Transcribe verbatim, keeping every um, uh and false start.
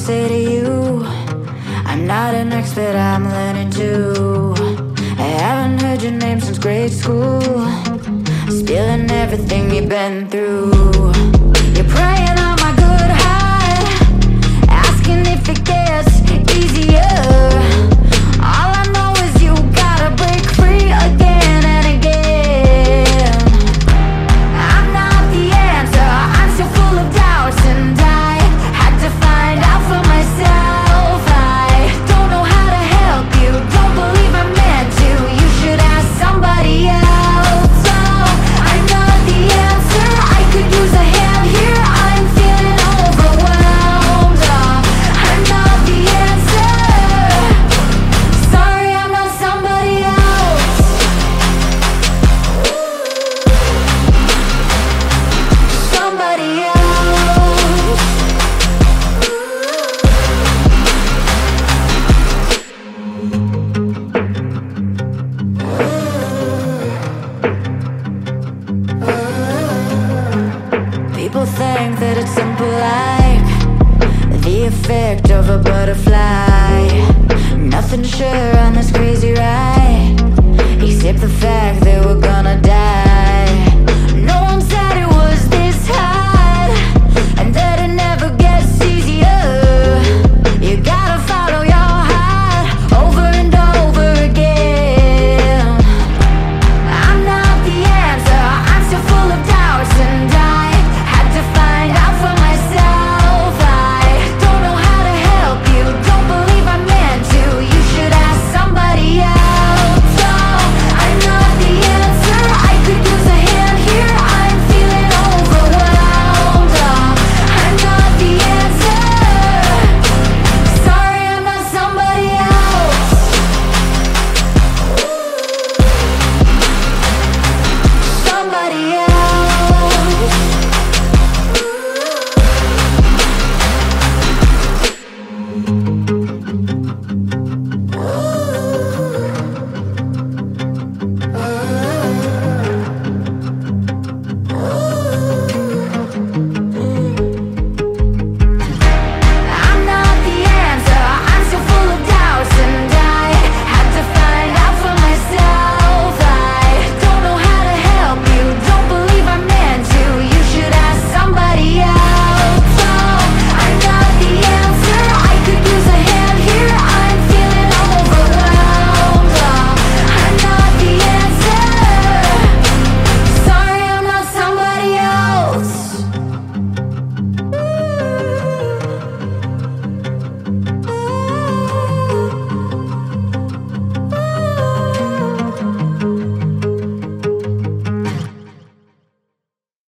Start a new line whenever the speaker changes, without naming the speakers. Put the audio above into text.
say to you, I'm not an expert, I'm learning too. I haven't heard your name since grade school, spilling everything you've been through. You're praying on my good heart, asking if it gets easier. All I know is you gotta break free again and again. I'm not the answer, I'm so full of doubts, and I had to find out for myself. I don't know how to help you, don't believe I'm meant to. You should ask somebody else. Oh, I'm not the answer, I could use a hand here, I'm feeling overwhelmed. Oh, I'm not the answer, sorry I'm not somebody else. Somebody else. People think that it's simple like the effect of a butterfly. Nothing sure on this crazy ride, except the fact that we're gonna die.